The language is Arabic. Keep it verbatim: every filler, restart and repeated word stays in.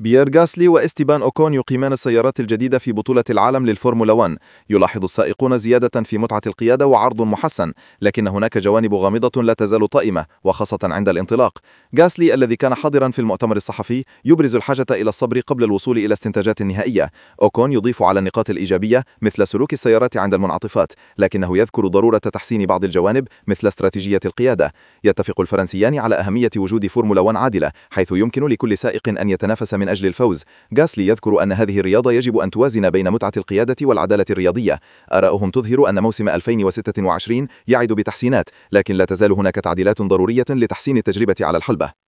بيير غاسلي وإستيبان أوكون يقيمان السيارات الجديدة في بطولة العالم للفورمولا واحد. يلاحظ السائقون زيادة في متعة القيادة وعرض محسن، لكن هناك جوانب غامضة لا تزال طائمة، وخاصة عند الانطلاق. غاسلي الذي كان حاضرا في المؤتمر الصحفي يبرز الحاجة إلى الصبر قبل الوصول إلى استنتاجات نهائية. أوكون يضيف على النقاط الإيجابية مثل سلوك السيارات عند المنعطفات، لكنه يذكر ضرورة تحسين بعض الجوانب مثل استراتيجية القيادة. يتفق الفرنسيان على أهمية وجود فورمولا واحد عادلة، حيث يمكن لكل سائق أن يتنافس من أجل الفوز. غاسلي يذكر أن هذه الرياضة يجب أن توازن بين متعة القيادة والعدالة الرياضية. آراؤهم تظهر أن موسم ألفين وستة وعشرين يعد بتحسينات، لكن لا تزال هناك تعديلات ضرورية لتحسين التجربة على الحلبة.